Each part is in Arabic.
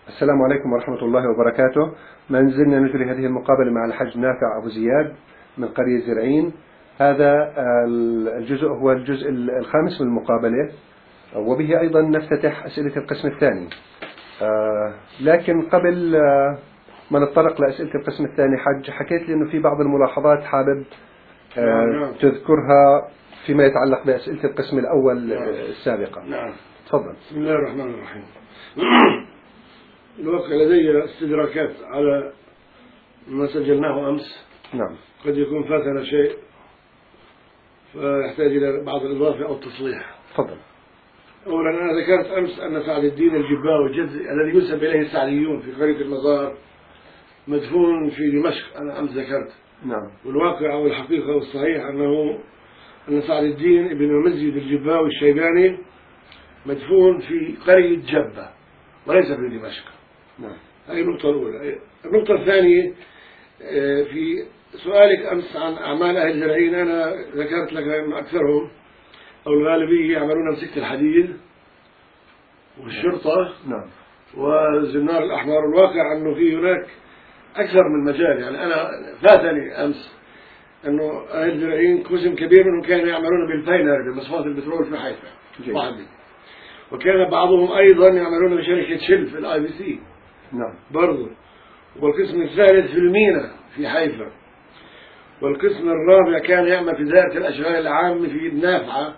السلام عليكم ورحمة الله وبركاته. ما زلنا نجري هذه المقابلة مع الحاج نافع أبو زياد من قرية زرعين. هذا الجزء هو الجزء الخامس من المقابلة، وبه أيضا نفتتح أسئلة القسم الثاني. لكن قبل ما نتطرق لأسئلة القسم الثاني، حج حكيت لي أنه في بعض الملاحظات حابب تذكرها فيما يتعلق بأسئلة القسم الأول السابقة. نعم. تفضل. بسم الله الرحمن الرحيم. الواقع لدي استدراكات على ما سجلناه أمس. نعم. قد يكون فاتنا شيء فيحتاج إلى بعض الإضافة أو التصليح. تفضل. أولا، أنا ذكرت أمس أن سعد الدين الجباوي الذي ينسب إليه السعديون في قرية المزار مدفون في دمشق. أنا أمس ذكرت. نعم. والواقع والحقيقة والصحيح أن سعد الدين ابن مزيد الجباوي الشيباني مدفون في قرية جبة وليس في دمشق. نعم. هذه النقطة الأولى. النقطة الثانية، في سؤالك أمس عن أعمال أهل زرعين، أنا ذكرت لك أن أكثرهم أو الغالبية يعملون بسكة الحديد والشرطة. نعم. والزنار الأحمر. الواقع أنه في هناك أكثر من مجال. يعني أنا فاتني أمس أنه أهل زرعين قسم كبير منهم كانوا يعملون بالباينر بمصفات البترول في حيفا واحدة، وكان بعضهم أيضا يعملون بشركة شل في الآي بي سي. نعم. برضو. والقسم الثالث في المينا في حيفا. والقسم الرابع كان يعمل في دائرة الأشغال العامة في النافعة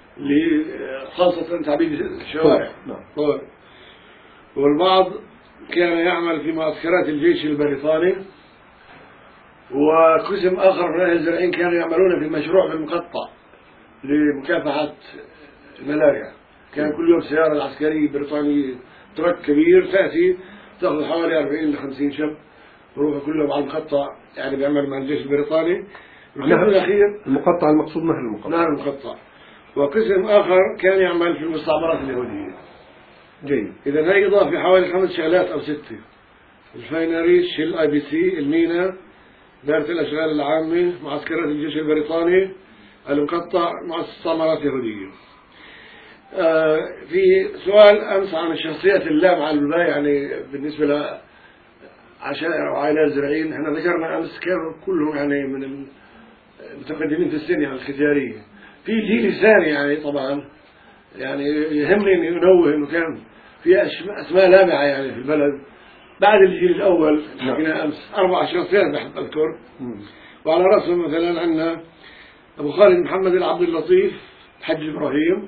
خاصة تعبيد الشوارع. نعم. والبعض كان يعمل في معسكرات الجيش البريطاني. وقسم آخر من أهل الزرعين كانوا يعملون في مشروع في المقطع لمكافحة الملاريا. كان كل يوم سيارة عسكرية بريطانية ترك كبير تأتي تأخذ حوالي 40 ل 50 شاب يروحوا كلهم على المقطع، يعني بيعمل مع الجيش البريطاني. القسم الأخير المقطع المقصود نهر المقطع. نهر المقطع. وقسم آخر كان يعمل في المستعمرات اليهودية. جيد. إذا هي إضافة حوالي 5 شغلات أو 6: الفاينري، شيل آي بي سي، المينا، دائرة الأشغال العامة، معسكرات الجيش البريطاني، المقطع، مستعمرات يهودية. في سؤال أمس عن الشخصيات اللامعة البداية، يعني بالنسبة لعشائر وعائلات زرعين، احنا ذكرنا أمس كانوا كلهم يعني من المتقدمين في السن، يعني الختيارية. في جيل ثاني يعني طبعا يعني يهمني أن ينوه أنه كان في أسماء لامعة يعني في البلد بعد الجيل الأول. حكينا أمس 4 شخصيات بحب أذكر، وعلى رأسهم مثلا عندنا أبو خالد محمد العبد اللطيف الحج إبراهيم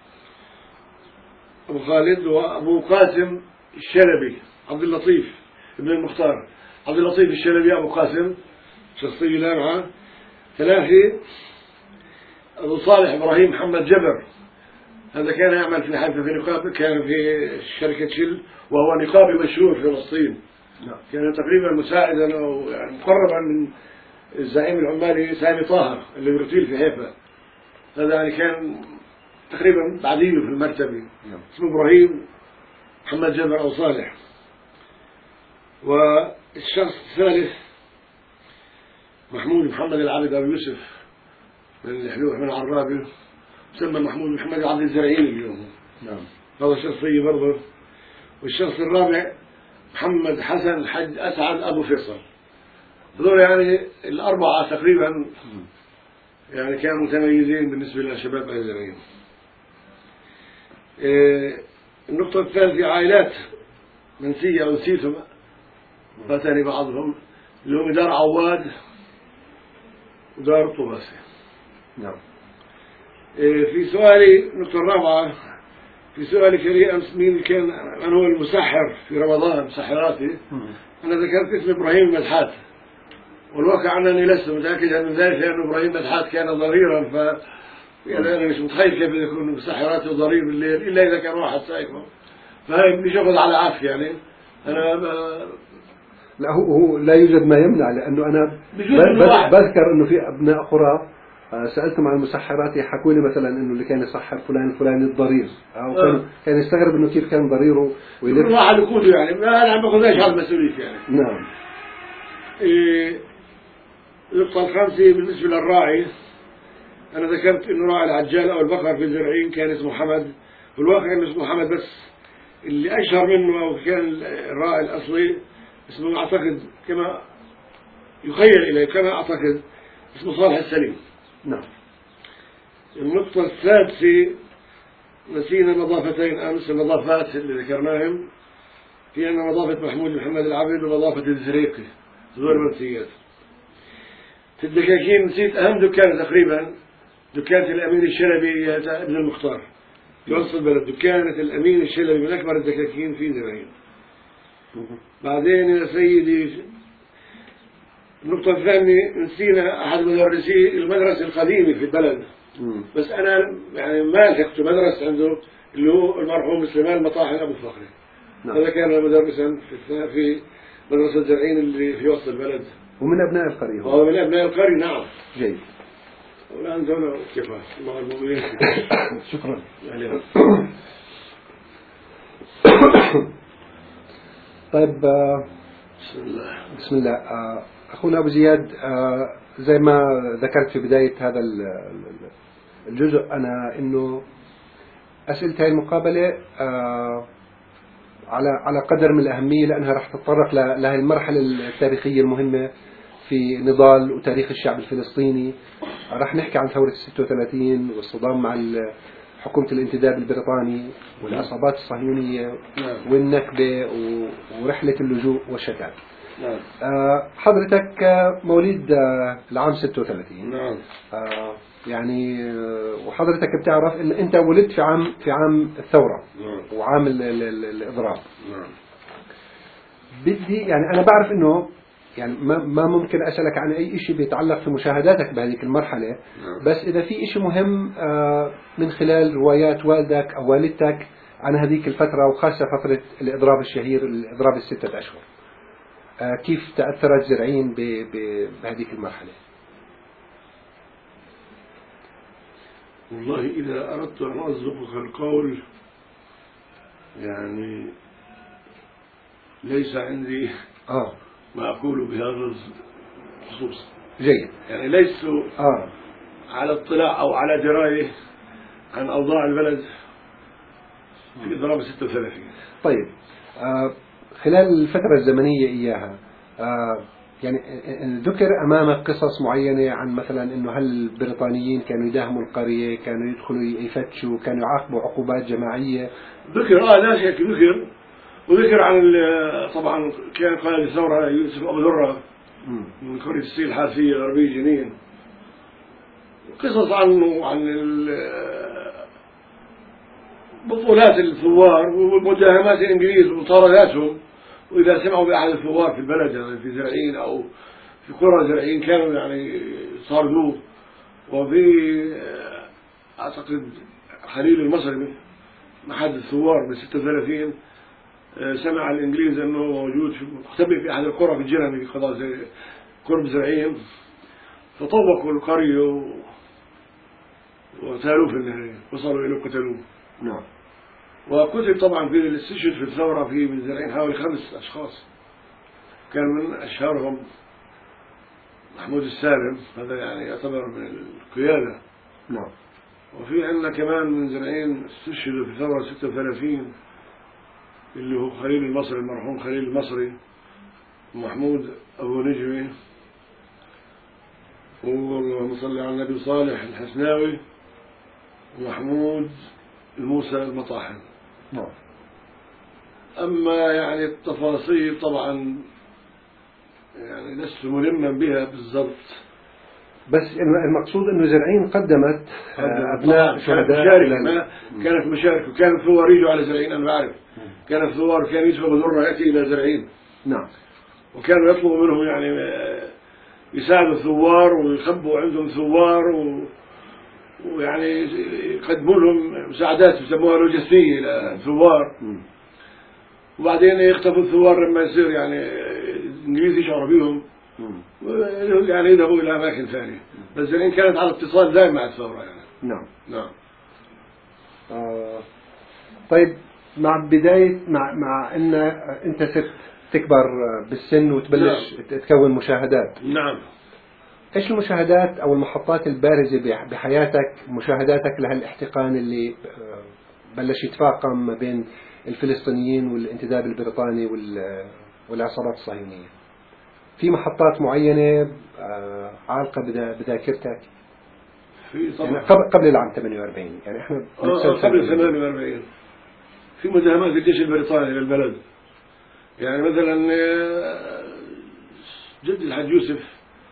أبو خالد، وأبو قاسم الشلبي عبد اللطيف ابن المختار عبد اللطيف الشلبي أبو قاسم، شخصية لامعة. 3 أبو صالح إبراهيم محمد جبر، هذا كان يعمل في حيفا في نقابة، كان في شركة شل وهو نقابي مشهور في فلسطين. كان تقريبا مساعدا أو يعني مقربا من الزعيم العمالي سامي طاهر اللي بيرتيل في حيفا. هذا يعني كان تقريبا بعديه في المرتبة. اسمه إبراهيم محمد جبر أو صالح. والشخص الثالث محمود محمد العابد أبو يوسف من الحلوح من عرابي، يسمى محمود محمد عبد الزرعين اليوم. نعم. هذا شخصية برضه. والشخص الرابع محمد حسن الحج أسعد أبو فيصل. هذول يعني 4 تقريبا يعني كانوا متميزين بالنسبة لشباب أهل زرعين. النقطة الثالثة عائلات منسية أو نسيتهم فاتني بعضهم، اللي هم دار عواد ودار طباسي. نعم. في سؤالي النقطة الرابعة، في سؤالي كان أمس من هو المسحر في رمضان مسحراتي، أنا ذكرت اسم إبراهيم المدحات، والواقع أنني لست متأكد من ذلك لأن إبراهيم المدحات كان ضريرا، يعني أنا مش متخيل كيف يكون مسحراتي وضرير بالليل إلا إذا كان واحد سايقه، فهي مش أخذ على عافية يعني. أنا لا، هو لا يوجد ما يمنع، لأنه أنا بذكر أنه في أبناء قرى سألتهم عن المسحرات يحكوا لي مثلا إنه اللي كان يسحر فلان الفلاني الضرير، أو كان يستغرب إنه كيف كان ضريره ويلف كل واحد يقوله، يعني ما أنا عم باخذش على المسؤولية يعني. نعم. النقطة الخامسة بالنسبة للراعي، أنا ذكرت إنه راعي العجال أو البقر في زرعين كان اسمه حمد، والواقع إنه اسمه حمد بس اللي أشهر منه أو كان الراعي الأصلي اسمه أعتقد كما يخيل إليه كما أعتقد اسمه صالح السليم. نعم. النقطة السادسة نسينا نظافتين أمس، النظافات اللي ذكرناهم في أن نظافة محمود محمد العبد ونظافة الزريقي ذول المنسيات. في الدكاكين نسيت أهم دكان تقريبا، دكانة الأمين الشلبي ابن المختار في وسط البلد، دكانة الأمين الشلبي من أكبر الدكاكين في زرعين. بعدين يا سيدي النقطة الثانية نسينا أحد مدرسي المدرسة القديمة في البلد، بس أنا يعني ما لحقت مدرسة عنده اللي هو المرحوم سليمان مطاحن أبو فخري. هذا كان مدرسا في مدرسة زرعين اللي في وسط البلد، ومن أبناء القرية. هو من أبناء القرية. نعم. جيد. والآن دون كفاية مع المؤمنين. شكرا. طيب بسم الله. أخونا أبو زياد، زي ما ذكرت في بداية هذا الجزء أنا إنه أسئلة هذه المقابلة على قدر من الأهمية، لأنها راح تتطرق لهذه المرحلة التاريخية المهمة في نضال وتاريخ الشعب الفلسطيني. راح نحكي عن ثورة 36 والصدام مع حكومة الانتداب البريطاني والعصابات الصهيونية والنكبة ورحلة اللجوء والشتات. حضرتك مواليد العام 36. نعم. يعني وحضرتك بتعرف ان انت ولدت في عام الثورة. وعام الإضراب. بدي يعني انا بعرف انه يعني ما ممكن اسألك عن اي شيء بيتعلق في مشاهداتك بهذه المرحلة، بس اذا في شيء مهم من خلال روايات والدك او والدتك عن هذيك الفترة، وخاصة فترة الإضراب الشهير، الإضراب ال6 أشهر، كيف تأثرت زرعين بهذيك المرحلة؟ والله إذا أردت أن أصدقك القول يعني ليس عندي ما أقول بهذا الخصوص. جيد. يعني ليس على اطلاع أو على دراية عن أوضاع البلد في إضراب 36. طيب خلال الفترة الزمنية إياها يعني ذكر أمامك قصص معينة عن مثلا إنه هل البريطانيين كانوا يداهموا القرية، كانوا يدخلوا يفتشوا، كانوا يعاقبوا عقوبات جماعية؟ ذكر لا شك ذكر، وذكر عن طبعا كان قائد الثورة يوسف أبو ذرة من قرية السيل الحارثية غربية جنين، قصص عنه عن بطولات الثوار ومداهمات الإنجليز ومطارداتهم، وإذا سمعوا بأحد الثوار في البلد يعني في زرعين أو في قرى زرعين كانوا يعني يطاردوه. وفي أعتقد خليل المصري أحد الثوار من 36 سمع الإنجليز أنه موجود مختبئ في أحد القرى في الجرمي في قضاء قرب زرعين، فطوقوا القرية وتالوه في النهاية، وصلوا إليه وقتلوه. نعم. وقتل طبعا في الاستشهاد في الثورة في من زرعين حوالي 5 أشخاص، كان من أشهرهم محمود السالم، هذا يعني يعتبر من القيادة. نعم. وفي عندنا كمان من زرعين استشهدوا في ثورة 36 اللي هو خليل المصري، المرحوم خليل المصري، ومحمود أبو نجمي، واللهم صل على النبي صالح الحسناوي، ومحمود الموسى المطاحن. نعم. أما يعني التفاصيل طبعا يعني لست ملما بها بالضبط، بس المقصود انه زرعين قدمت ابناء شهداء كانت مشاركة، وكان الثوار يجوا على زرعين. انا بعرف كان الثوار كان يوسف ابو ذرة ياتي الى زرعين. نعم. وكانوا يطلبوا منهم يعني يساعدوا الثوار ويخبوا عندهم ثوار ويعني يقدموا لهم مساعدات يسموها لوجستية للثوار. وبعدين يختفوا الثوار لما يصير يعني الانجليز يشعروا بهم يعني يذهبوا الى اماكن ثانيه، بس زرعين كانت على اتصال دائم مع الثوره يعني. نعم. نعم. طيب مع بدايه مع ان انت صرت تكبر بالسن وتبلش تكون مشاهدات. نعم. ايش المشاهدات او المحطات البارزه بحياتك، مشاهداتك لهالاحتقان اللي بلش يتفاقم ما بين الفلسطينيين والانتداب البريطاني والعصابات الصهيونية. في محطات معينة عالقة بذاكرتك؟ في طبعا يعني قبل العام 48، يعني احنا قبل 48 في مداهمات الجيش البريطاني للبلد. يعني مثلا جد الحاج يوسف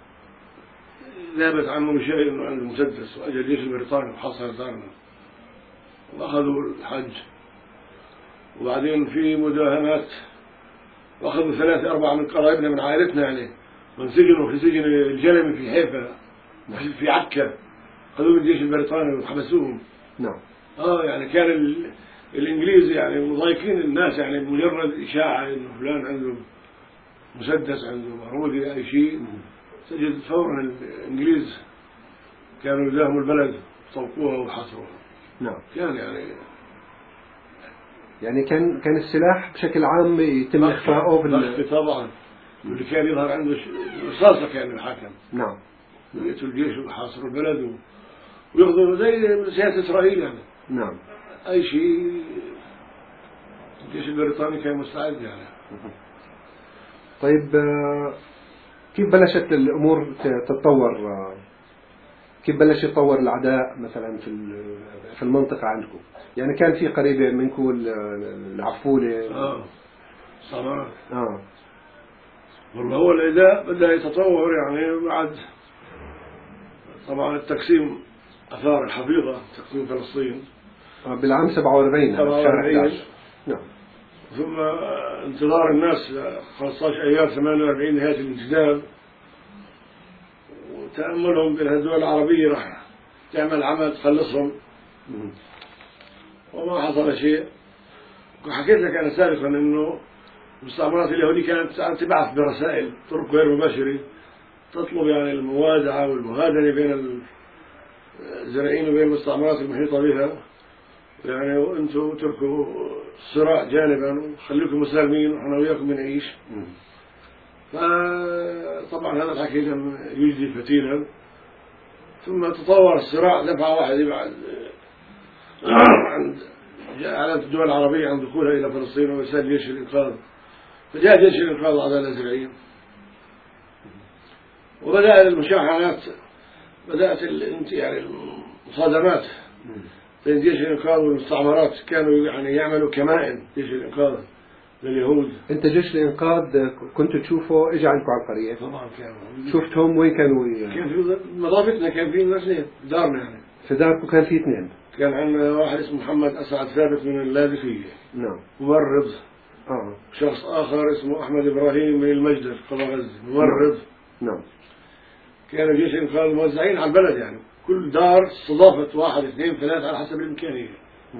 ذهبت عنه شيء انه عنده مسدس، واجى الجيش البريطاني وحصر دارنا واخذوا الحج. وبعدين في مداهمات واخذوا 3 4 من قرايبنا من عائلتنا يعني، وانسجنوا في سجن الجلمي في حيفا في عكا، خذوهم الجيش البريطاني وحبسوهم. نعم. يعني كان الانجليز يعني مضايقين الناس، يعني بمجرد اشاعه انه فلان عنده مسدس، عنده بارودي، اي شيء تجد فورا الانجليز كانوا يداهموا البلد، طوقوها وحصروها. نعم. كان يعني كان السلاح بشكل عام يتم اخفائه طبعا. واللي كان يظهر عنده رصاصه كان الحاكم. نعم. يأتوا الجيش وحاصروا البلد وياخذوا زي سياسه اسرائيل يعني. نعم. اي شيء الجيش البريطاني كان مستعد يعني. طيب كيف بلشت الامور تتطور؟ كيف بلش يتطور العداء مثلا في المنطقة عندكم؟ يعني كان في قريبة منكم العفولة. صراحة. والله هو العداء بدأ يتطور يعني بعد طبعا التقسيم أثار الحفيظة، تقسيم فلسطين بالعام 47 شهر 11. نعم. ثم انتظار الناس 15 أيار 48 نهاية الانتداب، وتأملهم بأن الدول العربية راح تعمل عمل تخلصهم، وما حصل شيء. وحكيت لك أنا سابقا إنه المستعمرات اليهودية كانت تبعث برسائل طرق غير مباشرة تطلب يعني الموادعة والمهادنة بين الزارعين وبين المستعمرات المحيطة بها، يعني وأنتم تركوا الصراع جانبا وخليكم مسالمين ونحن وياكم بنعيش. فطبعا هذا الحكي لم يجدي فتيلا، ثم تطور الصراع دفعة واحدة بعد عند إعلان الدول العربية عن دخولها إلى فلسطين وإرسال جيش الإنقاذ، فجاء جيش الإنقاذ على الأزرعيين، وبدأ المشاحنات، بدأت يعني المصادمات بين جيش الإنقاذ والمستعمرات. كانوا يعني يعملوا كمائن جيش الإنقاذ لليهود. أنت جيش الإنقاذ كنت تشوفه إجا عندكم على القرية؟ طبعا كانوا. شفتهم وين كانوا؟ كان في مضافتنا، كان في اثنين دارنا يعني. في داركم كان في 2؟ كان عندنا واحد اسمه محمد أسعد ثابت من اللاذقية. نعم. ممرض. شخص آخر اسمه أحمد إبراهيم من المجدر قضاء غزة، ممرض. نعم. كانوا جيش الإنقاذ موزعين على البلد يعني، كل دار استضافت 1 2 3 على حسب الإمكانية.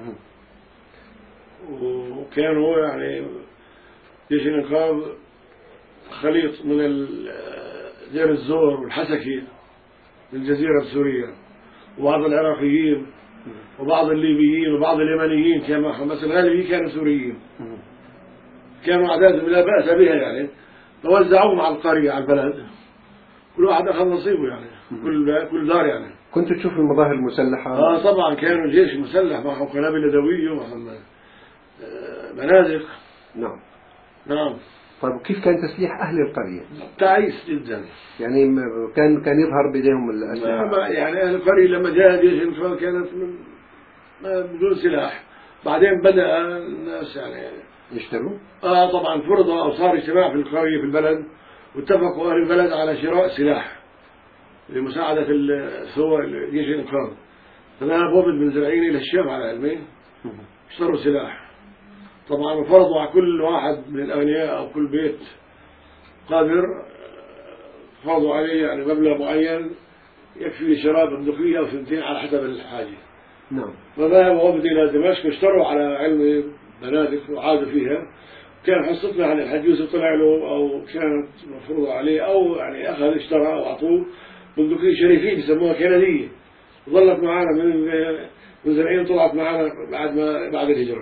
وكانوا يعني جيش الإنقاذ خليط من دير الزور والحسكي من الجزيرة السورية، وبعض العراقيين وبعض الليبيين وبعض اليمنيين، كما مثلا الغالبيين كانوا سوريين. كانوا أعدادهم لا بأس بها يعني، توزعوهم على القرية على البلد، كل واحد أخذ نصيبه يعني، كل دار يعني. كنت تشوف المظاهر المسلحة؟ طبعا كانوا الجيش مسلح، معهم قنابل يدوية ومعهم بنادق. نعم. نعم. طيب كيف كان تسليح أهل القرية؟ تعيس جدا يعني كان يظهر بيديهم الأسلحة؟ يعني أهل القرية لما جاء جيش الإنقاذ كانت بدون سلاح. بعدين بدأ الناس يعني يشتروا؟ طبعا فرضوا أو صار اجتماع في القرية في البلد، واتفقوا أهل البلد على شراء سلاح لمساعدة ثوار جيش الإنقاذ. فذهب وفد من زرعين إلى الشام على علمين، اشتروا سلاح طبعا، وفرضوا على كل واحد من الأغنياء أو كل بيت قادر، فرضوا عليه يعني مبلغ معين يكفي شراء بندقية أو 2 على حسب الحاجة. نعم. فذهب وفد إلى دمشق واشتروا على علم بنادق وعادوا فيها. كان حصتنا عن الحاج يوسف طلع له أو كانت مفروضة عليه، أو يعني أخذ اشترى وأعطوه بندقية شريفين يسموها كندية، ظلت معنا من زرعين، طلعت معنا بعد الهجرة.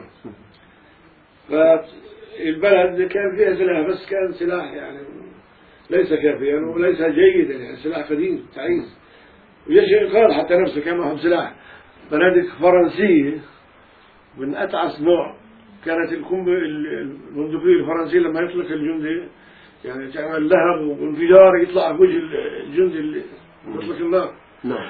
فالبلد كان فيها سلاح، بس كان سلاح يعني ليس كافيا وليس جيدا، يعني سلاح قديم تعيس. وجيش الإنقاذ حتى نفسه كان معهم سلاح بنادق فرنسية من أتعس نوع، كانت البندقية الفرنسية لما يطلق الجندي يعني تعمل لهب وانفجار يطلع في وجه الجندي اللي يطلق النار. نعم.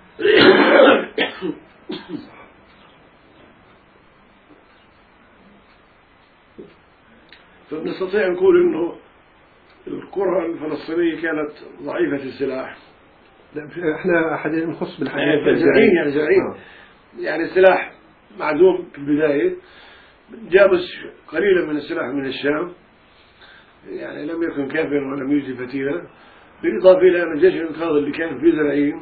فنستطيع نقول انه القرى الفلسطينية كانت ضعيفة السلاح. احنا نخص بالحديث زرعين يعني زرعين يعني السلاح معدوم في البداية، جابوا قليلا من السلاح من الشام يعني لم يكن كافيا ولم يجد فتيلا، بالإضافة إلى أن جيش الإنقاذ اللي كان في زرعين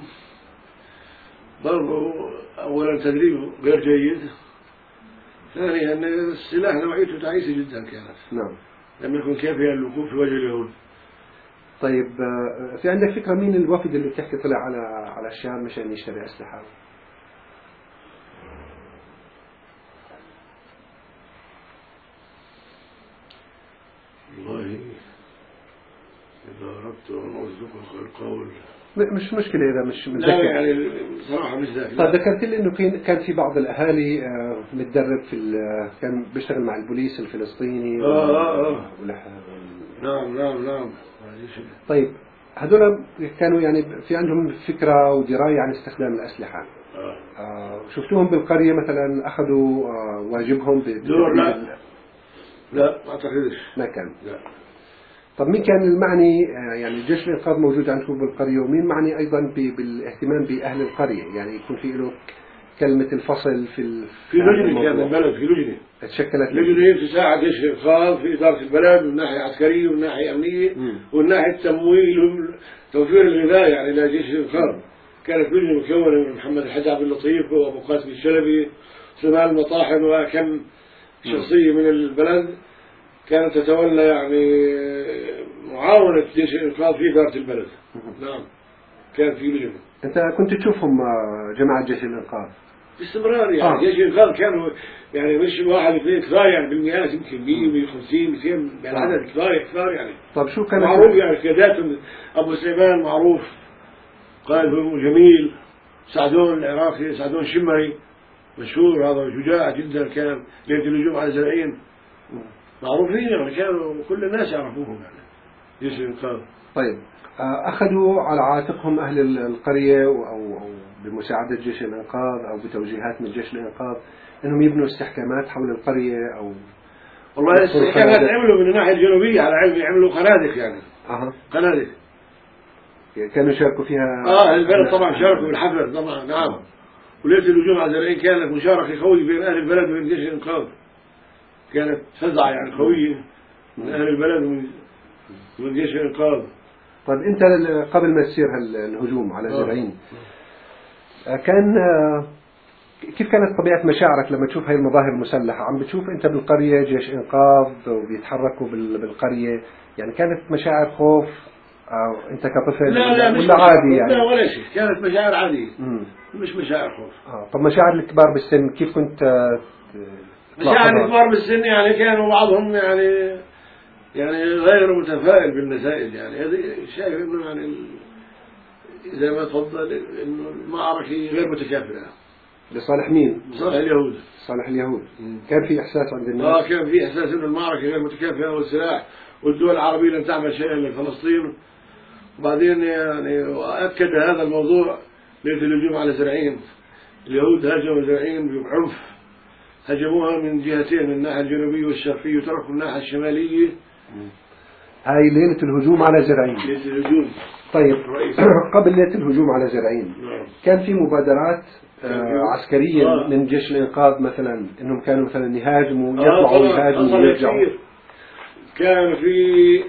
برضه أولا تدريبه غير جيد، ثانيا أن السلاح نوعيته تعيسة جدا كانت. نعم. لم يكن كافيا للوقوف في وجه اليهود. طيب في عندك فكرة مين الوفد اللي بتحكي طلع على الشام مشان يشتري أسلحة؟ والله إذا أردت أن أصدقك القول مش مشكلة إذا مش متذكر. لا يعني صراحة مش ذاكر. طيب ذكرت لي إنه كان في بعض الأهالي متدرب كان بيشتغل مع البوليس الفلسطيني. نعم. طيب هذول كانوا يعني في عندهم فكرة ودراية عن استخدام الأسلحة. شفتوهم بالقرية مثلا أخذوا واجبهم دور؟ لا ما أعتقدش. ما كان. لا. طب مين كان المعني يعني جيش الإنقاذ موجود عندكم بالقرية، ومين معني أيضا بالاهتمام بأهل القرية، يعني يكون في له كلمة الفصل في لجنة كان البلد، في لجنة تشكلت لجنة تساعد جيش الإنقاذ في إدارة البلد من ناحية عسكرية ومن ناحية أمنية ومن ناحية تمويل وتوفير الغذاء يعني لجيش الإنقاذ. كانت لجنة مكونة من محمد الحاج عبد اللطيف وأبو قاسم الشلبي سليمان المطاحن وكم شخصية من البلد كانت تتولى يعني معاونة جيش الإنقاذ في إدارة البلد. نعم كان في لجنة. أنت كنت تشوفهم جماعة جيش الإنقاذ باستمرار يعني جيش الإنقاذ كانوا يعني مش واحد اثنين كفاية يعني بالمئات يمكن 100 150 200 بالعدد كفاية يعني. طب شو كان معروف يعني قيادات أبو سليمان معروف قائد جميل، سعدون العراقي سعدون شمري مشهور هذا شجاع جدا كان ليلة الهجوم على الزرعين معروفين يعني كانوا كل الناس يعرفوهم يعني جيش الإنقاذ. طيب أخذوا على عاتقهم أهل القرية أو بمساعدة جيش الإنقاذ أو بتوجيهات من جيش الإنقاذ أنهم يبنوا استحكامات حول القرية أو والله الاستحكامات عملوا من الناحية الجنوبية على علم عملوا قنادق يعني. قنادق كانوا يشاركوا فيها. البلد طبعا شاركوا بالحفل طبعا. نعم. وليلة الهجوم على الزرعين كانت مشاركة قوية بين أهل البلد وبين جيش الإنقاذ، كانت فزعة يعني قوية من أهل البلد ومن جيش الإنقاذ. طيب أنت قبل ما يصير الهجوم على الزرعين كان كيف كانت طبيعة مشاعرك لما تشوف هاي المظاهر المسلحة؟ عم بتشوف أنت بالقرية جيش إنقاذ وبيتحركوا بالقرية، يعني كانت مشاعر خوف أو أنت كطفل لا ولا عادي يعني؟ لا ولا شيء، كانت مشاعر عادية مش مشاعر خوف. طب مشاعر الكبار بالسن كيف كنت مشاعر الكبار بالسن يعني كانوا بعضهم يعني غير متفائل بالنتائج يعني هذه شايف إنه يعني زي ما تفضل إنه المعركة غير متكافئة. لصالح مين؟ لصالح اليهود. صالح اليهود. كان في إحساس عند الناس. كان في إحساس إنه المعركة غير متكافئة والسلاح والدول العربية لن تعمل شيئا لفلسطين. وبعدين يعني أكد هذا الموضوع ليلة الهجوم على زرعين. اليهود هاجموا زرعين بعنف، هجموها من جهتين من الناحية الجنوبية والشرقية وتركوا الناحية الشمالية. هاي ليلة الهجوم على زرعين. ليلة الهجوم. طيب قبل ليلة الهجوم على زرعين كان في مبادرات عسكرية من جيش الإنقاذ مثلا إنهم كانوا مثلا يهاجموا يطلعوا يهاجموا ويرجعوا. كان في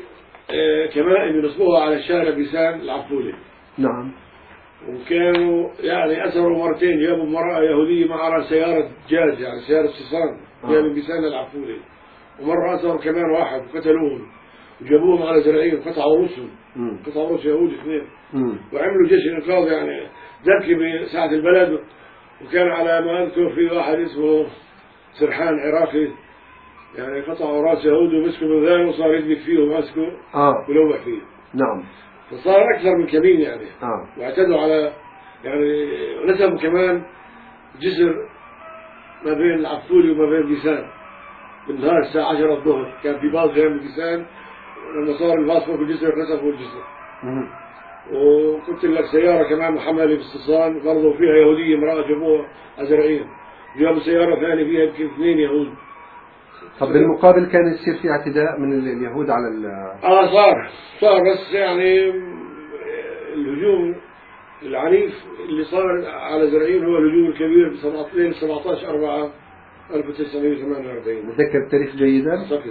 كمائن ينصبوها على الشارع بيسان العفولي. نعم. وكانوا يعني أسروا مرتين، جابوا امرأة يهودية معها سيارة جاز يعني سيارة حصان جابوا بيسان العفولي، ومرة أسروا كمان واحد وقتلوهم وجابوهم على زرعين وقطعوا رؤوسهم، قطعوا رؤوس يهودي اثنين. وعملوا جيش الإنقاذ يعني ذكي بساعة البلد. وكان على ما أذكر في واحد اسمه سرحان عراقي يعني قطعوا راس يهودي ومسكوا بالذان وصار يدبك فيه وماسكه ولوح فيه. نعم. فصار أكثر من كمين يعني. واعتدوا على يعني نسبوا كمان جسر ما بين العفولي وما بين بيسان بالنهار الساعة 10 الظهر كان في باص جاي من الجيزان، لما صار الباص فوق الجسر نسفوا الجسر. وقلت لك سيارة كمان محملة بالاستصان برضه فيها يهودية امرأة جابوها أزرعين، جابوا سيارة ثانية فيها يمكن 2 يهود. طب بالمقابل كان يصير في اعتداء من اليهود على صار بس يعني الهجوم العنيف اللي صار على زرعين هو الهجوم الكبير ب 17/4/1948. نتذكر التاريخ جيدا؟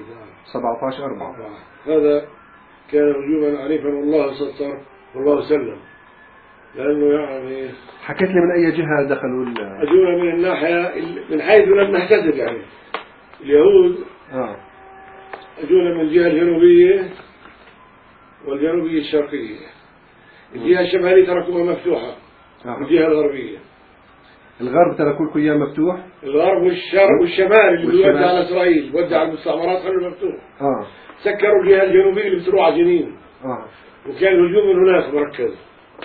17/4 هذا كان هجوما عنيفا، والله ستر والله سلم، لأنه يعني حكيت لي من أي جهة دخلوا أجونا من الناحية من حيث لم نحتدر، يعني اليهود أجونا من الجهة الجنوبية والجنوبية الشرقية. الجهة الشمالية تركوها مفتوحة، الجهة الغربية الغرب تركوا لكم إياه مفتوح، الغرب والشرق والشمال اللي بيودع على إسرائيل بيودع المستعمرات خلوه مفتوح. سكروا الجهة الجنوبية اللي بتروح على جنين، وكان الهجوم من هناك مركز.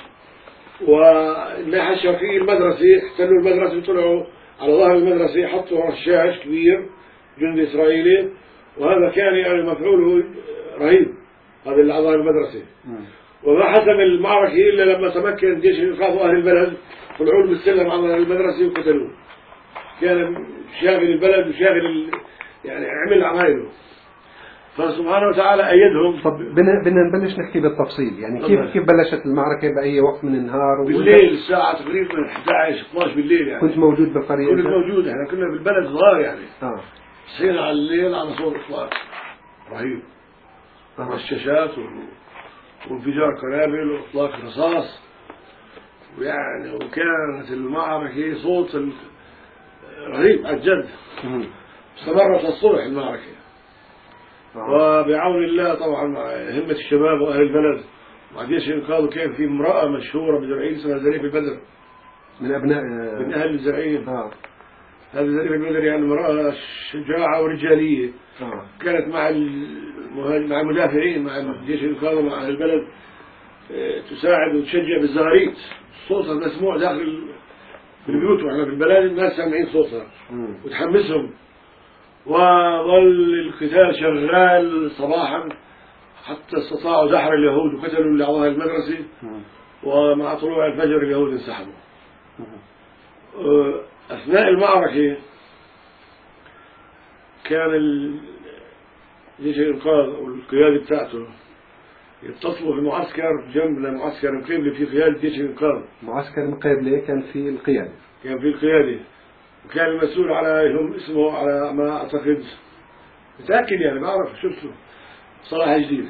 والناحية الشرقية المدرسة احتلوا المدرسة وطلعوا على ظهر المدرسة، حطوا رشاش كبير جندي إسرائيلي، وهذا كان يعني مفعوله رهيب، هذا اللي على ظهر المدرسة. وما حسم المعركة إلا لما تمكن جيش الإنقاذ وأهل البلد طلعوا له بالسلم على المدرسة وقتلوه. كان شاغل البلد وشاغل يعني عمل عمايله، فسبحانه وتعالى أيدهم. طب بدنا نبلش نحكي بالتفصيل، يعني كيف بلشت المعركة بأي وقت من النهار؟ بالليل الساعة تقريبا 11-12 بالليل يعني. كنت موجود بالقرية؟ كنت موجود، احنا كنا بالبلد صغار يعني. صحينا على الليل على صوت إطلاق رهيب، رشاشات وانفجار قنابل وإطلاق رصاص، ويعني وكانت المعركة صوت رهيب على الجد. استمرت الصبح المعركة، وبعون الله طبعا مع همة الشباب وأهل البلد مع جيش الإنقاذ. كان في امرأة مشهورة بزرعين اسمها زريف البدر، من أبناء من أهل الزرعين. هذه زريف البدر يعني امرأة شجاعة ورجالية. كانت مع المدافعين مع جيش الإنقاذ ومع أهل البلد، تساعد وتشجع بالزغاريت، صوتها مسموع داخل في البيوت، واحنا في البلد الناس سامعين صوتها وتحمسهم. وظل القتال شغال صباحا حتى استطاعوا دحر اليهود وقتلوا اللي على ظهر المدرسة، ومع طلوع الفجر اليهود انسحبوا. أثناء المعركة كان جيش الإنقاذ والقيادة بتاعته يتصلوا في معسكر جنبنا، معسكر مقيبلي في قيادة جيش الإنقاذ. معسكر مقيبلي كان في القيادة، وكان المسؤول عليهم اسمه على ما أعتقد متأكد يعني بعرف شفته صلاح جديد.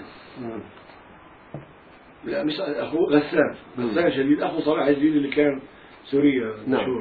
لا مش أخوه غسان شديد، أخو صلاح جديد اللي كان سوريا مشهور.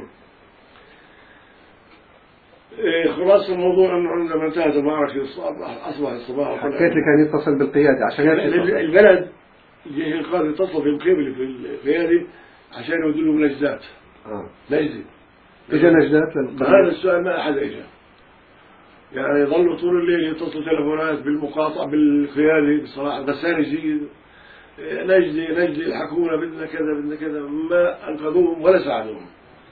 خلاص الموضوع انه عندما انتهت المعركة اصبح الصباح. حكيت لي كان يتصل بالقيادة عشان البلد جيش الإنقاذ يتصل بالقبلي في القيادة عشان يودوا له نجدات. نجدي اجى نجدات هذا السؤال ما احد اجى، يعني ظلوا طول الليل يتصلوا تلفونات بالمقاطعة بالقيادة بصراحة غسان جديد، نجدي الحكومة بدنا كذا ما انقذوهم ولا ساعدوهم.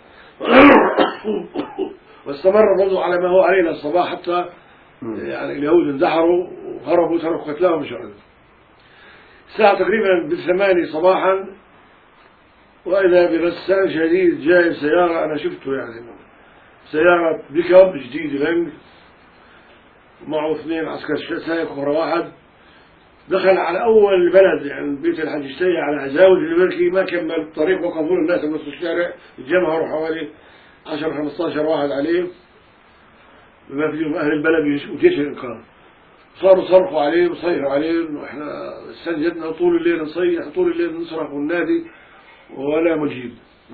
واستمر برضو على ما هو علينا الصباح حتى يعني اليهود اندحروا وهربوا تركوا قتلاهم مش عارف. الساعة تقريبا ب8 صباحا وإذا بغسان شديد جاي سيارة، أنا شفته يعني سيارة بيك اب جديد لنج معه 2 عسكر سايق ورا واحد، دخل على أول البلد يعني بيت الحج اشتري على عزاوج الملكي، ما كمل الطريق وقفوا الناس من نص الشارع، اتجمعوا حوالي 10-15 واحد عليه بما فيهم أهل البلد وجيش الإنقاذ. صاروا صرخوا عليه وصيحوا عليه إنه إحنا استنجدنا طول الليل نصيح طول الليل نصرخ وننادي ولا مجيب.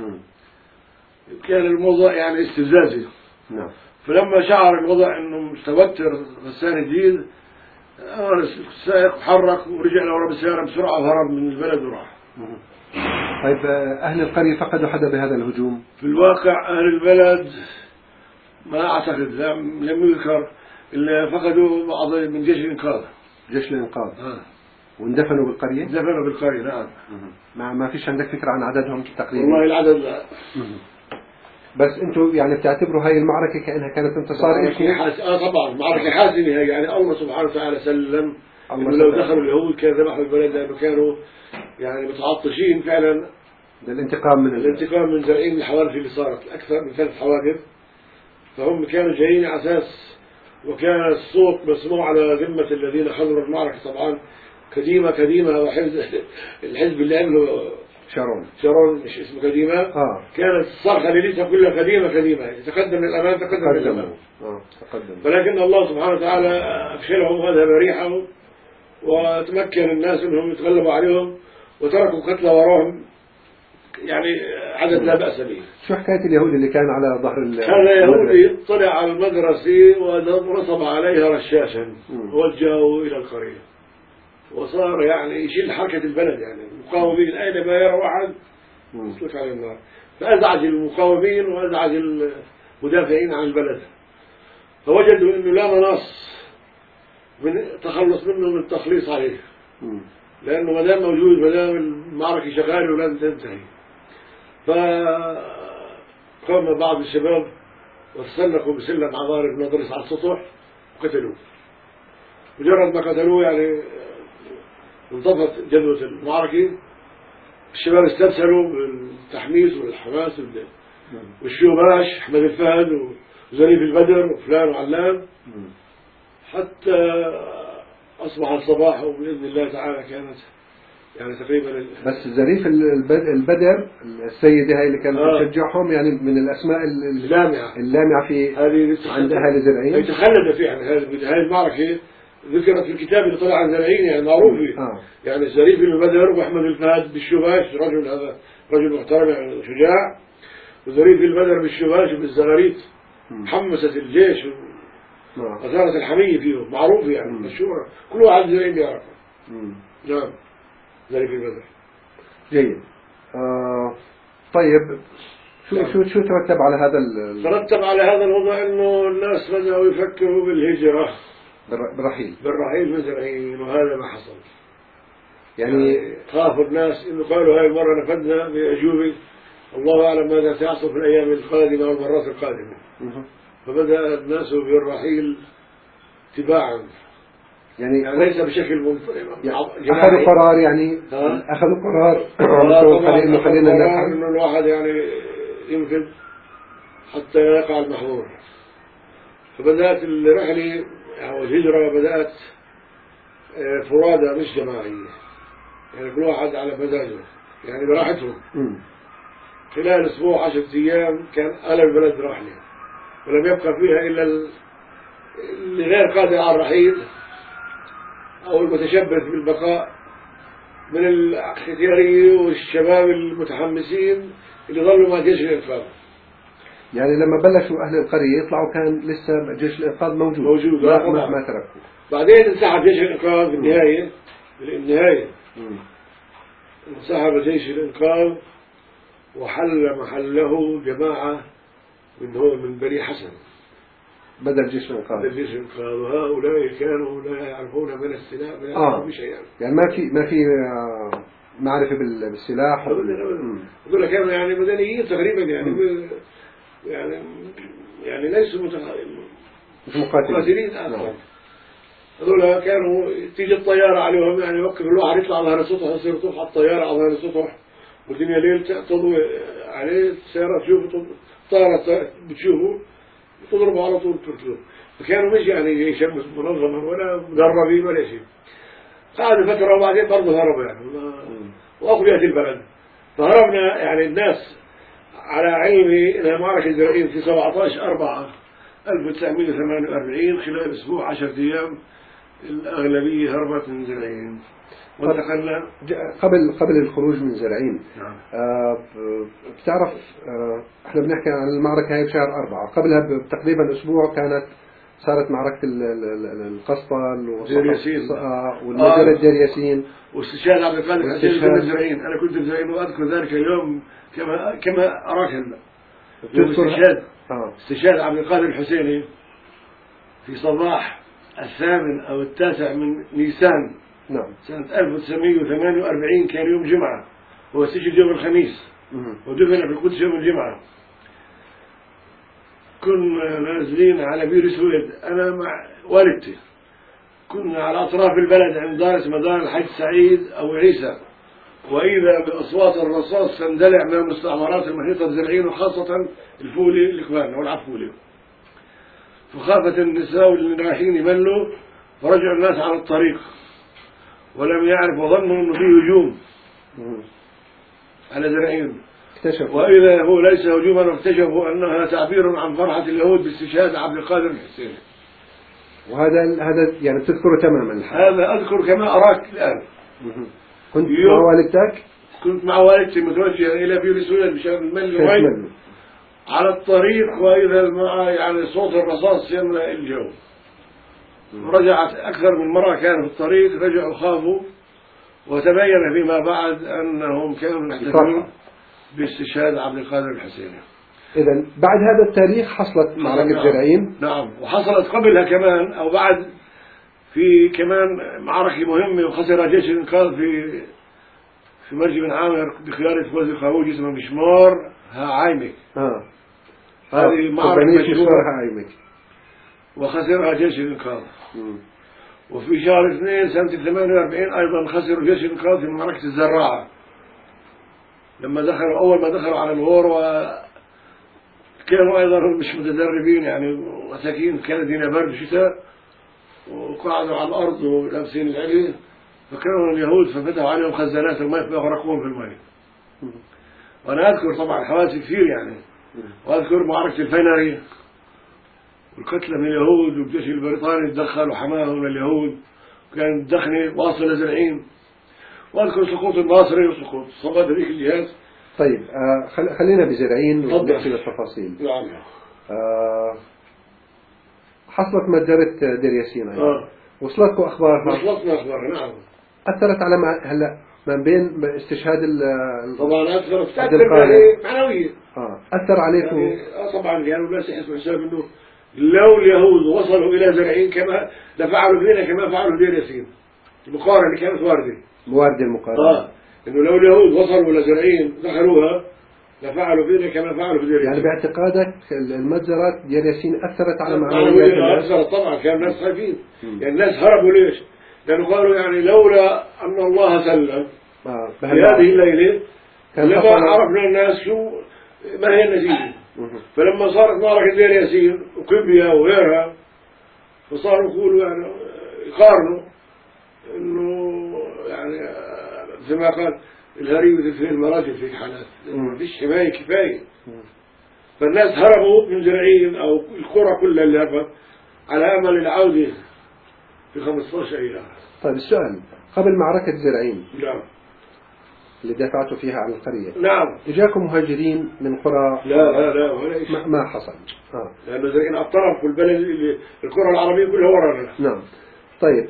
كان الموضوع يعني استفزازي. فلما شعر الوضع إنه متوتر غسان جديد السائق حرك ورجع لورا بالسيارة بسرعة وهرب من البلد وراح. طيب أهل القرية فقدوا حدا بهذا الهجوم؟ في الواقع أهل البلد ما أعتقد لم يذكر إلا فقدوا بعض من جيش الإنقاذ. جيش الإنقاذ. واندفنوا بالقرية؟ اندفنوا بالقرية نعم. ما فيش عندك فكرة عن عددهم تقريبا؟ والله العدد لا. بس أنتم يعني بتعتبروا هاي المعركة كأنها كانت انتصار لكم؟ طبعا معركة حاسمة، يعني الله سبحانه وتعالى سلم إنه لو دخلوا اليهود كان ذبحوا البلد، لأنه كانوا يعني متعطشين فعلا الانتقام من زرعين الحوادث اللي صارت أكثر من 3 حوادث. فهم كانوا جايين على أساس، وكان الصوت مسموع على ذمة الذين حضروا المعركة طبعا كديمة وحزب الحزب اللي عمله شارون مش اسمه كديمة. كانت الصرخة ليلتها كلها كديمة يتقدم للأمام تقدم للأمام. ولكن الله سبحانه وتعالى أفشلهم وأذهب ريحهم، وتمكن الناس أنهم يتغلبوا عليهم وتركوا قتلى وراهم يعني عدد لا بأس به. شو حكاية اليهودي اللي كان على ظهر هذا يهودي طلع على المدرسة ونصب عليها رشاشا ووجهه إلى القرية، وصار يعني يشيل حركة البلد، يعني المقاومين أينما يرى واحد يطلق عليه النار، فأزعج المقاومين وأزعج المدافعين عن البلد، فوجدوا أنه لا مناص من التخلص منه من التخليص عليه، لأنه ما دام موجود، ما دام المعركة شغالة ولن تنتهي. فقام بعض الشباب وتسلقوا بسلم عبارة المدرسة على السطح وقتلوه. مجرد ما قتلوه يعني انطفت جدوى المعركة. الشباب استبسلوا بالتحميس والحماس والشوباش أحمد الفهد وزريف البدر وفلان وعلان، حتى أصبح الصباح، وبإذن الله تعالى كانت يعني تقريبا بس زريف البدر السيدة هاي اللي كانت تشجعهم، يعني من الأسماء اللامعة في عند أهل زرعين. هي تخلدت يعني هذه المعركة ذكرت في الكتاب اللي طلع عن زرعين، يعني معروف يعني زريف البدر وأحمد الفهد بالشباش، رجل هذا رجل محترم يعني شجاع، وزريف البدر بالشباش وبالزغاريت حمست الجيش وأثارت الحمية فيهم، معروف يعني مشهورة، كل واحد زرعين يعرفه. نعم زريف البدر. جيد. طيب شو ترتب على هذا ترتب على هذا الوضع انه الناس بدأوا يفكروا بالهجرة، بالرحيل من زرعين، وهذا ما حصل. يعني خافوا الناس انه قالوا هاي المرة نفذنا بأجوبة، الله أعلم ماذا سيحصل في الأيام القادمة والمرات القادمة. فبدأ الناس بالرحيل تباعا، يعني ليس بشكل أخذوا قرار، يعني أخذوا قرار خلينا نفهم إنه الواحد يعني ينفذ حتى يقع المحظور. فبدأت الرحلة أو الهجرة بدأت فرادى مش جماعية، يعني كل واحد على مزاجه يعني براحتهم. خلال أسبوع 10 أيام كان أهل البلد رحلة، ولم يبقى فيها إلا اللي غير قادر على الرحيل أو المتشبث بالبقاء من الختيارية والشباب المتحمسين اللي ظلوا مع جيش الإنقاذ. يعني لما بلشوا أهل القرية يطلعوا كان لسه جيش الإنقاذ موجود ما تركوا. بعدين انسحب جيش الإنقاذ بالنهاية انسحب جيش الإنقاذ وحل محله جماعة من بني حسن بدل جيش الإنقاذ. وهؤلاء كانوا لا يعرفون من السلاح ولا يعرفون شيئا، يعني ما في معرفة بالسلاح. هذول كانوا يعني مدنيين تقريبا، يعني ليسوا مقاتلين أصلا. هذول كانوا تيجي الطيارة عليهم، يعني يوقف الواحد يطلع على ظهر السطح، يصير يطوف على الطيارة على ظهر السطح، والدنيا ليل تضوي عليه السيارة تشوفه، طائرة بتشوفه تضربه على طول تركضه. فكانوا مش يعني يشمس منظما ولا مدربين ولا شيء. قعدوا فترة وبعدين برضه هربوا يعني وأخذت البلد. فهربنا يعني الناس على علمي إنها معركة زرعين في 17/4/1948 خلال أسبوع 10 أيام الأغلبية هربت من زرعين وانتقلنا قبل الخروج من زرعين. بتعرف احنا بنحكي عن المعركة هاي بشهر 4، قبلها تقريبا أسبوع كانت صارت معركة القسطل والمجرة دير ياسين واستشهاد عبد القادر الحسيني في زرعين. أنا كنت في زرعين وأذكر ذلك اليوم كما أراك هلا. استشهاد عبد القادر الحسيني في صباح 8 أو 9 من نيسان سنة 1948 كان يوم جمعة، هو استشهد يوم الخميس ودفن في القدس يوم الجمعة. كنا نازلين على بير سويد أنا مع والدتي، كنا على أطراف البلد عند دار اسمها دار الحج سعيد أو عيسى، وإذا بأصوات الرصاص تندلع من المستعمرات المحيطة بزرعين وخاصة الفولي الإخوان أو العفولي. فخافت النساء اللي رايحين يملوا، فرجع الناس على الطريق ولم يعرف وظنوا أنه فيه هجوم على زرعين، وإذا هو ليس هجوما، واكتشفوا أنها تعبير عن فرحة اليهود باستشهاد عبد القادر الحسيني. وهذا يعني تذكره تماما الحال. هذا أذكر كما أراك الآن. كنت مع والدتك؟ كنت مع والدتي متوجه إلى بير سويد مشان المل على الطريق، وإذا يعني صوت الرصاص يملأ الجو. رجعت أكثر من مرة كانوا في الطريق، رجعوا خافوا، وتبين فيما بعد أنهم كانوا يحتفلون باستشهاد عبد القادر الحسيني. إذا بعد هذا التاريخ حصلت معركة زرعين. نعم، وحصلت قبلها كمان أو بعد في كمان معركة مهمة، وخسر جيش الإنقاذ في مرج بن عامر بخيارة فوزي خاوجي اسمه مشمار عايمك. هذه معركة مشهورة عايمك، وخسرها جيش الإنقاذ. وفي شهر 2 سنة 48 أيضا خسروا جيش الإنقاذ في معركة الزراعة، لما دخلوا أول ما دخلوا على الغور، وكانوا أيضا مش متدربين يعني مساكين، كان الدنيا برد شتاء، وقعدوا على الأرض ولابسين العلي، فكانوا اليهود ففتحوا عليهم خزانات الماء فيغرقون في الماء. وأنا أذكر طبعا حوادث كثير يعني، وأذكر معركة الفيناري والقتلى من اليهود، والجيش البريطاني تدخل وحماهم اليهود، وكان الدخنة واصلة زرعين، وأذكر سقوط الناصري وسقوط صبات ذيك الجهات. طيب خلينا بزرعين ونحكي بالتفاصيل. نعم. حصلت مجزرة دير ياسين أيضا. وصلتكم أخبارها؟ وصلتنا أخبارها نعم. أثرت على هلا من بين استشهاد طبعا أثرت معنوية. أثر عليكم يعني طبعا كانوا الناس يحسوا حساب إنه لو اليهود وصلوا إلى زرعين كما لفعلوا فينا كما فعلوا دير ياسين، المقارنة اللي كانت واردة المقارنة. إنه لو اليهود وصلوا إلى زرعين دخلوها لفعلوا فينا كما فعلوا في دير ياسين. يعني باعتقادك المجزرات دير ياسين أثرت على معنويات الناس؟ أثرت طبعا، كان الناس خايفين. يعني الناس هربوا ليش؟ لأنه قالوا يعني لولا أن الله سلم في هذه الليلة لما عرفنا الناس شو ما هي النتيجة. فلما صارت معركة دير ياسين وقبية وغيرها، فصاروا يقولوا يعني يقارنوا إنه يعني زي ما قال الهريبة في المراجل في حالات ما فيش حماية كفاية. فالناس هربوا من زرعين أو القرى كلها اللي هربت على أمل العودة في 15 أيام. طيب السؤال، قبل معركة زرعين نعم اللي دافعتوا فيها عن القرية، نعم، إجاكم مهاجرين من قرى؟ لا ولا شيء. ما حصل. لأنه زرعين على الطرف والبلد القرى العربية كلها ورانا. نعم. طيب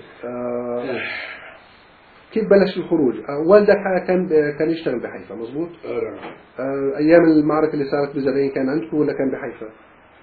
كيف بلش الخروج؟ والدك كان يشتغل بحيفا مظبوط؟ نعم. أيام المعركة اللي صارت بزرعين كان عندكم ولا كان بحيفا؟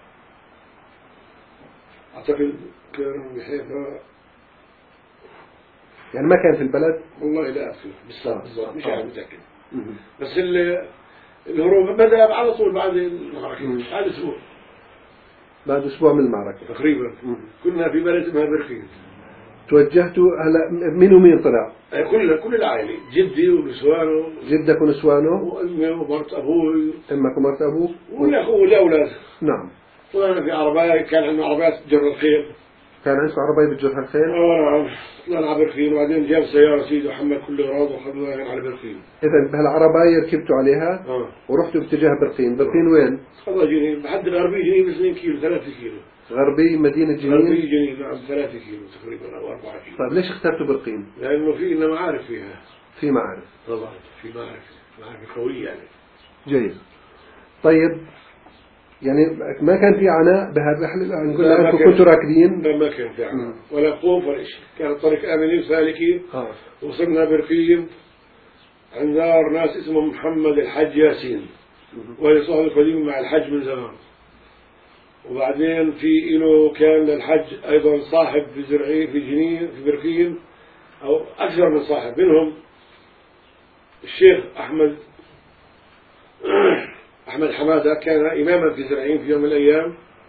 أعتقد كان بحيفا، يعني ما كان في البلد؟ والله لا أذكر بالضبط مش عارف متأكد. بس الهروب بدأ على طول بعد المعركة، بعد أسبوع. بعد أسبوع من المعركة تقريبا. كنا في بلد اسمها برقين. توجهتوا هلا مين ومين طلع؟ كل العائلة، جدي ونسوانه. جدك ونسوانه؟ وأمي ومرت أبوي. أمك ومرت أبوك؟ والأخوة والأولاد. نعم. طلعنا في عرباية، كان عندنا عربيات جر الخيل. كان عندكم عربية بتجرها الخيل؟ نعم. طلعنا على برقين، وبعدين جاب سيارة سيدي وحمل كل أغراض وخذوها على برقين. إذا بهالعرباية ركبتوا عليها ورحتوا باتجاه برقين. برقين وين؟ والله جنين، بحد الغربي جنين 2 كيلو 3 كيلو. غربي مدينة جنين؟ غربي جنين نعم 3 كيلو تقريبا أو 4 كيلو. طيب ليش اخترتوا برقين؟ لأنه في لنا معارف فيها. في معارف؟ طبعا في معارف قوية يعني. جيد. طيب يعني ما كان في عناء بهالرحلة؟ نقول أنتم كنتوا راكدين؟ لا ما كان في عناء ولا خوف ولا شيء، كان الطريق آمنين سالكين. وصلنا برقين عند دار ناس اسمه محمد الحج ياسين، وهي صاحب قديم مع الحج من زمان. وبعدين في له كان للحج أيضا صاحب في زرعين في جنين في برقين، أو أكثر من صاحب، منهم الشيخ أحمد حمادة، كان إماما في زرعين في يوم من الأيام،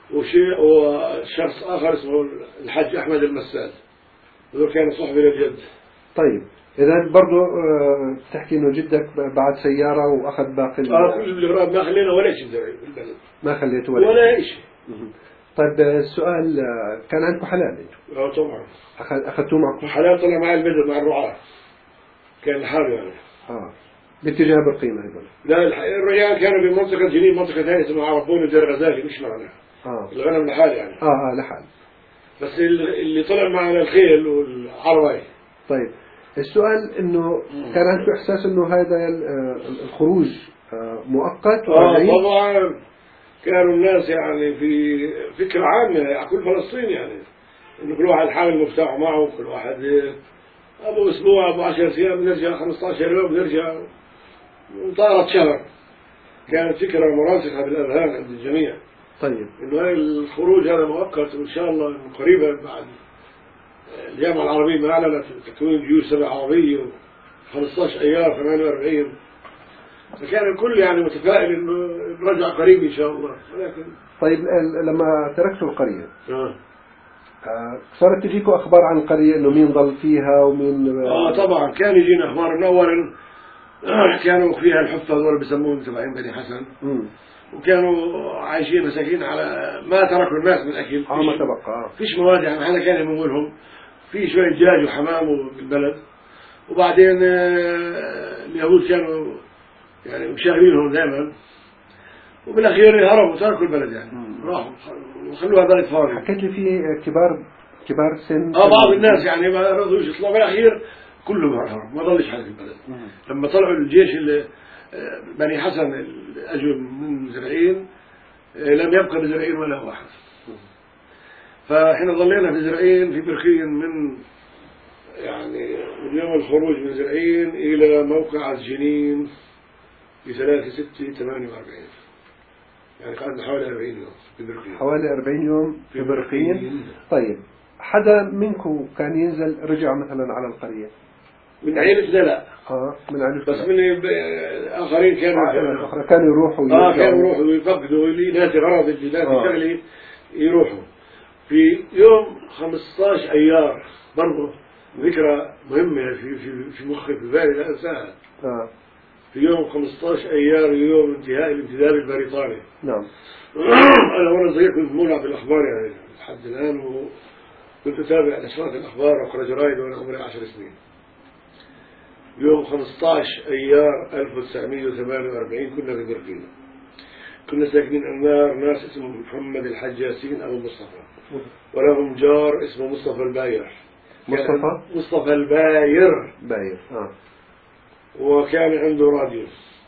وشخص آخر اسمه الحج أحمد المساد، هذول كانوا صحبة للجد. طيب إذا برضو تحكي إنه جدك بعد سيارة وأخذ باقي كل الأغراض ما خلينا ولا شيء زرعي في البلد، ما خليته ولا شيء. طيب السؤال، كان عندكم حلال انتم؟ طبعا أخذتوه معكم؟ حلال طلع معي البدر مع الرعاة، كان الحال يعني. باتجاه برقين أيضا؟ لا الرجال كانوا بمنطقة جنين، منطقة ثانية اسمها عربون ودير غزالي، مش معنا. الغنم لحال يعني. لحال. بس اللي طلع معنا الخيل والعرواي. طيب السؤال إنه كان عندكم إحساس إنه هذا الخروج مؤقت؟ طبعا كانوا الناس يعني في فكرة عامة يعني كل فلسطين يعني إنه كل واحد حامل مفتاحه معه، كل واحد أبو أسبوع أبو 10 أيام نرجع، 15 يوم نرجع، وطارت شهر. كانت فكرة مراسخة بالأذهان عند الجميع. طيب إنه الخروج هذا مؤقت، وإن شاء الله قريبا بعد الجامعة العربية ما أعلنت تكوين جيوش 7 عربية و15 أيار 48، فكان الكل يعني متفائل إنه نرجع قريب إن شاء الله. ولكن طيب لما تركتوا القرية صارت تجيكوا أخبار عن القرية إنه مين ضل فيها ومين؟ طبعا كان يجينا أخبار. إنه أولا كانوا فيها الحفة هذول بيسموهم تبعين بني حسن، وكانوا عايشين مساكين على ما تركوا الناس من أكل، ما تبقى فيش مواد يعني. هذا كان يمولهم في شوية دجاج وحمام بالبلد. وبعدين اليهود كانوا يعني مشاغلينهم دائما، وبالأخير هربوا تركوا البلد يعني. راحوا وخلوها بلد فاضي. حكيت لي في كبار سن بعض الناس يعني ما رضوش يطلعوا، بالأخير كلهم هربوا، ما ضلش حد في البلد. لما طلعوا الجيش اللي بني حسن اللي أجوا من زرعين، لم يبقى بزرعين ولا واحد. فإحنا ظلينا في زرعين في برخين من يعني من يوم الخروج من زرعين إلى موقع الجنين في 3/6/48، يعني قعدنا حوالي 40 يوم في برقين. حوالي 40 يوم في برقين. طيب حدا منكم كان ينزل رجع مثلا على القرية من عيلتنا؟ لا. من عيلتنا بس من آخرين كانوا يروحوا كانوا يروحوا ويفقدوا اللي ناسي غرض، اللي ناسي شغلي يروحوا. في يوم 15 أيار برضه ذكرى مهمة في مخي في بالي لا أنساها. في يوم 15 أيار يوم انتهاء الانتداب البريطاني. نعم. أنا وأنا صغير كنت مولع بالأخبار يعني لحد الآن، وكنت أتابع نشرات الأخبار وأقرأ جرايد وأنا عمري 10 سنين. يوم 15 أيار 1948 كنا في برقين، كنا ساكنين النار ناس اسمه محمد الحج ياسين أبو مصطفى، ولهم جار اسمه مصطفى الباير. مصطفى الباير. وكان عنده راديو.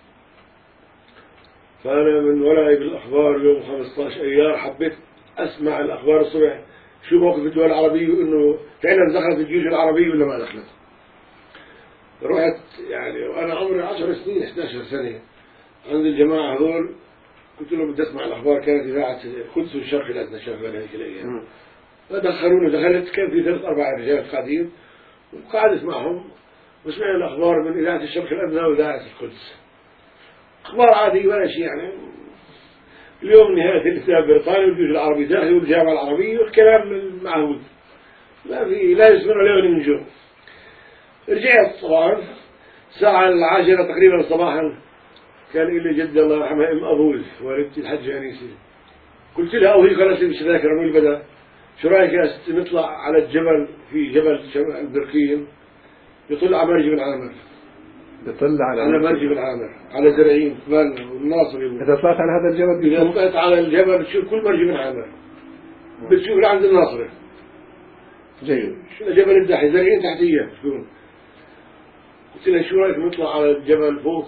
فأنا من ولعي بالأخبار يوم 15 أيار حبيت أسمع الأخبار الصبح، شو موقف الدول العربية، وإنه فعلا دخلت الجيوش العربية ولا ما دخلت. رحت يعني وأنا عمري 10 سنين 11 سنة عند الجماعة هذول، قلت لهم بدي أسمع الأخبار. كانت إذاعة القدس والشرق الأدنى شغالة هيك الأيام، فدخلوني دخلت. كان في 3-4 رجال قاعدين، وقعدت معهم وسمعنا الأخبار من إذاعة الشرق الأدنى وإذاعة القدس. أخبار عادية ولا شيء يعني. اليوم نهاية الانتداب البريطاني والجيش العربي داخل والجامعة العربية والكلام المعهود، لا يسمعنا ليه من جو. رجعت طبعا الساعة 10 تقريبا صباحا، كان إلي جد الله يرحمها أم أبوي والدتي الحجة أنيسي. قلت لها وهي قالت لي مش ذاكرة من البدء، شو رأيك يا ست نطلع على الجبل، في جبل البرقين يطل على مرج بن عامر، يطل على مرج بن عامر على زرعين والناصري. إذا طلعت على هذا الجبل، إذا طلعت على الجبل تشوف كل مرج بن عامر، بتشوف لعند الناصري. جيد. جبل الدحي زرعين تحتيه تكون. قلت لها شو رأيك نطلع على الجبل فوق،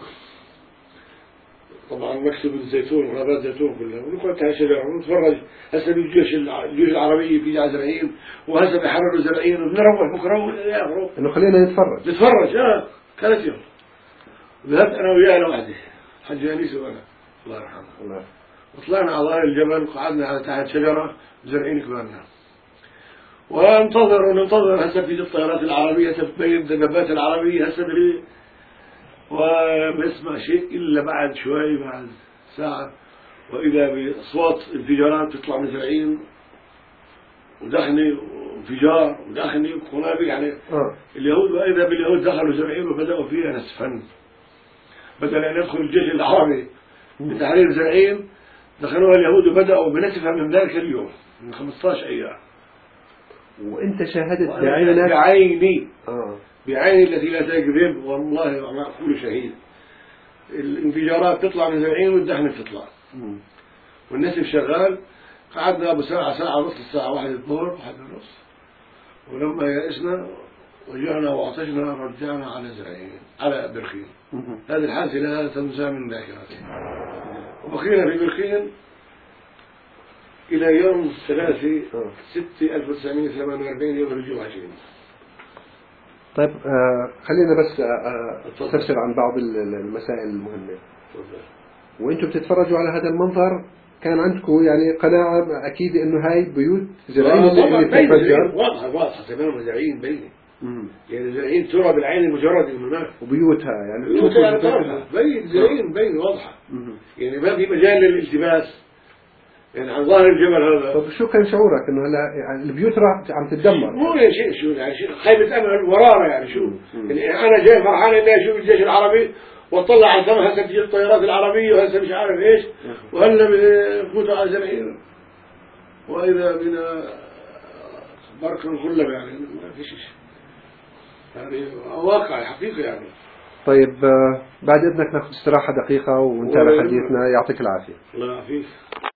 طبعا مكتب الزيتون وغابات الزيتون كلها، ونقعد تحت شجرة ونتفرج. هسه الجيوش العربية في زرعين، وهسه بيحرروا زرعين، وبنروح بكره يا أخو إنه خلينا نتفرج. كانت يوم. ذهبت أنا وياه لوحدي، حج أنيس وأنا الله يرحمه. وطلعنا على ظهر الجبل وقعدنا على تحت شجرة زرعين كبارنا، وننتظر هسه في الطيارات العربية تبين الدبابات العربية هسه وما اسمع شيء إلا بعد شوي، بعد ساعة وإذا بأصوات انفجارات تطلع من زرعين ودخنة وانفجار ودخنة وقنابل يعني. اليهود، وإذا باليهود دخلوا زرعين وبدأوا فيها نسفا، بدل أن يدخل الجيش العربي بتحرير زرعين دخلوها اليهود وبدأوا بنسفها من ذلك اليوم من 15 أيام. وأنت شاهدت بعيني بعيني التي لا تكذب والله ما أقول شهيد. الانفجارات تطلع من زرعين والدخنة تطلع والنسف شغال. قعدنا أبو ساعة ونص، الساعة 1 الظهر 1 ونص، ولما يأسنا وجعنا وعطشنا رجعنا على زرعين على برخين. هذه الحادثة لا تنسى من ذاكرتي. وبقينا في برخين إلى يوم 3/6/1948 يوم الجمعة. طيب خلينا بس استفسر عن بعض المسائل المهمة. وانتم بتتفرجوا على هذا المنظر كان عندكم يعني قناعة أكيد إنه هاي بيوت زرعين اللي بتتفجر؟ واضحة تماما، زرعين بيني يعني زرعين ترى بالعين المجرد المناخ وبيوتها يعني بيوتها بين زرعين بين واضحة يعني ما في مجال للالتباس يعني عن ظاهر الجبل هذا. طب شو كان شعورك إنه هلا يعني البيوت راح عم تتدمر؟ مو شيء يعني شيء خيبة أمل ورارة يعني. شو يعني أنا جاي فرحان إني أشوف الجيش العربي واطلع على السماء هسه تجي الطيارات العربية وهسه مش عارف ايش وهلا بفوتوا على زرعين واذا بنا برق كله يعني ما في شيء يعني واقع حقيقي يعني. طيب بعد اذنك ناخذ استراحة دقيقة ونتابع حديثنا. يعطيك العافية. الله يعافيك.